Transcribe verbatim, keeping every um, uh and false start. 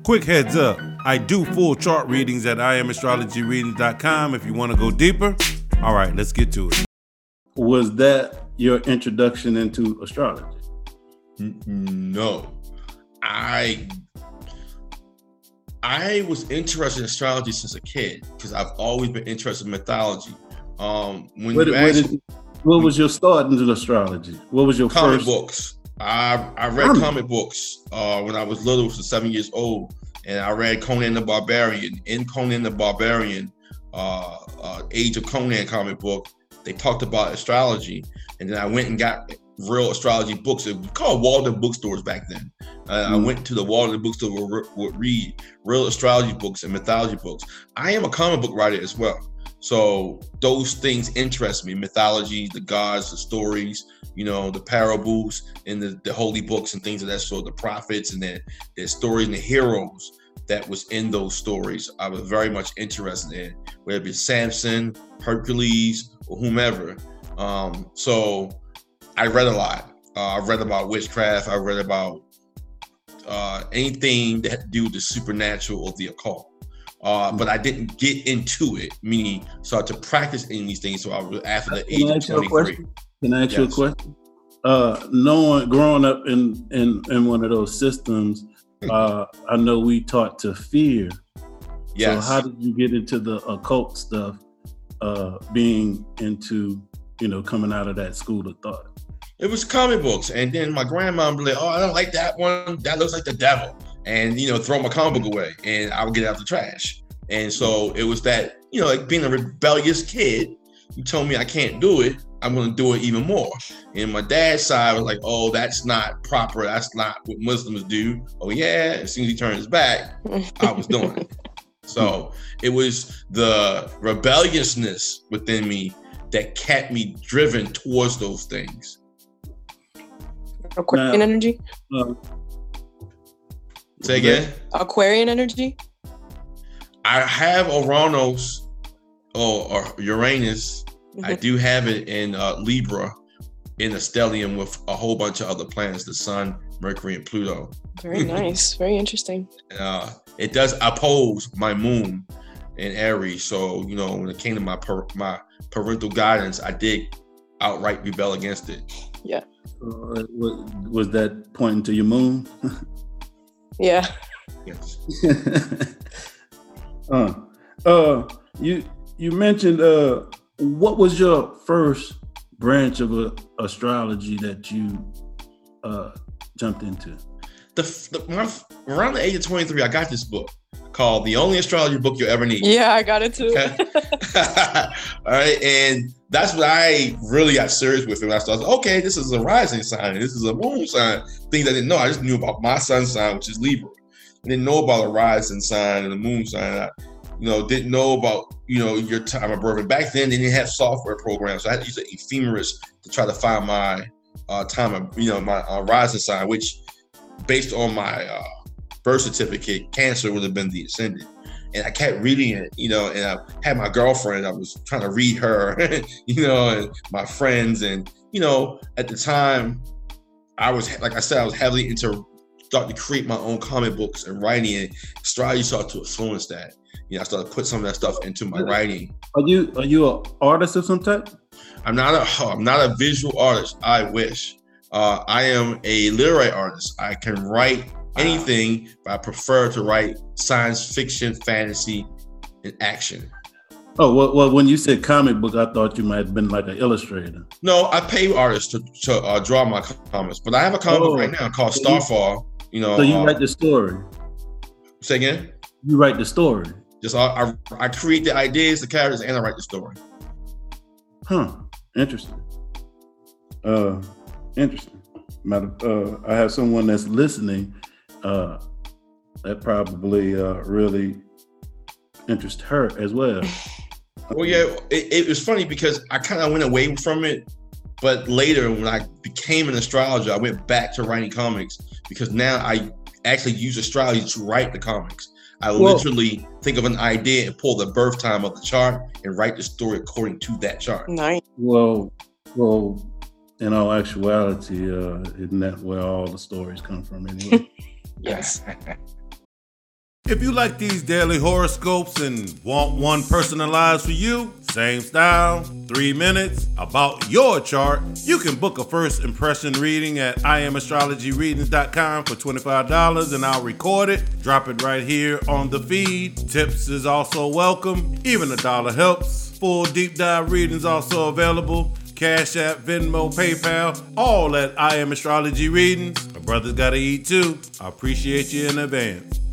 quick heads up, I do full chart readings at I am astrology readings dot com if you want to go deeper. All right, let's get to it. Was that your introduction into astrology? No. I I was interested in astrology since a kid because I've always been interested in mythology. Um, when what, you what, actually, did, what was your start into astrology? What was your comic first books? I I read comic, comic books uh, when I was little, so seven years old, and I read Conan the Barbarian. In Conan the Barbarian, uh, uh, Age of Conan comic book, they talked about astrology, and then I went and got real astrology books. It was called Walden bookstores back then. Uh, mm. I went to the Walden bookstore where would read real astrology books and mythology books. I am a comic book writer as well. So those things interest me, mythology, the gods, the stories, you know, the parables and the, the holy books and things of that sort, the prophets and their, their stories and the heroes that was in those stories. I was very much interested in, whether it be Samson, Hercules, or whomever. Um, so I read a lot. Uh, I read about witchcraft. I read about uh, anything that had to do with the supernatural or the occult. Uh, but I didn't get into it, meaning start to practice any of these things. So I was after the age of twenty-three. Can I ask you a question? Uh, knowing, growing up in, in, in one of those systems, uh, I know we taught to fear. Yes. So how did you get into the occult stuff, uh, being into, you know, coming out of that school of thought? It was comic books. And then my grandma would be like, oh, I don't like that one. That looks like the devil. And, you know, throw my comic book away and I would get it out the trash. And so it was that, you know, like being a rebellious kid, you told me I can't do it, I'm going to do it even more. And my dad's side was like, oh, that's not proper. That's not what Muslims do. Oh, yeah. As soon as he turned his back, I was doing it. So it was the rebelliousness within me that kept me driven towards those things. Aquarian now, energy? Uh, Say again? Aquarian energy? I have Uranus or, or Uranus. Mm-hmm. I do have it in uh, Libra in a stellium with a whole bunch of other planets, the Sun, Mercury, and Pluto. Very nice. Very interesting. Uh, it does oppose my moon in Aries. So, you know, when it came to my per- my parental guidance, I did outright rebel against it. Yeah. Uh, was that pointing to your moon? Yeah. Yes. uh, uh, you you mentioned uh, what was your first branch of uh, astrology that you uh, jumped into? The, the my, around the age of twenty-three, I got this book called "The Only Astrology Book You'll Ever Need." Yeah, I got it too. Okay? All right, and that's what I really got serious with. And I started, okay, this is a rising sign, this is a moon sign. Things I didn't know. I just knew about my sun sign, which is Libra. I didn't know about a rising sign and a moon sign. I, you know, didn't know about, you know, your time of birth. And back then, they didn't have software programs. So I had to use an ephemeris to try to find my uh, time of, you know, my uh, rising sign, which based on my uh, birth certificate, Cancer would have been the ascendant. And I kept reading it, you know, and I had my girlfriend, I was trying to read her, you know, and my friends. And, you know, at the time, I was, like I said, I was heavily into starting to create my own comic books and writing, and astrology started to influence that. You know, I started to put some of that stuff into my writing. Are you are you an artist of some type? I'm not a I'm not a visual artist. I wish. Uh, I am a literary artist. I can write anything, but I prefer to write science fiction, fantasy, and action. Oh, well, well, when you said comic book, I thought you might have been like an illustrator. No, I pay artists to, to uh, draw my comics, but I have a comic oh, book right now called Starfall. You know, so you uh, write the story. Say again? You write the story. Just I, I, I create the ideas, the characters, and I write the story. Huh. Interesting. Uh, interesting. Matter, uh, I have someone that's listening. Uh, that probably uh, really interests her as well. Well, yeah, it, it was funny because I kind of went away from it, but later when I became an astrologer, I went back to writing comics because now I actually use astrology to write the comics. I Whoa. literally think of an idea and pull the birth time of the chart and write the story according to that chart. Nice. Well, well, in all actuality, uh, isn't that where all the stories come from anyway? Yes. If you like these daily horoscopes and want one personalized for you, same style, three minutes, about your chart, you can book a first impression reading at I am astrology readings dot com for twenty-five dollars and I'll record it, drop it right here on the feed. Tips is also welcome, even a dollar helps. Full deep dive readings also available. Cash App, Venmo, PayPal, all at I Am Astrology Readings. My brother's gotta eat too. I appreciate you in advance.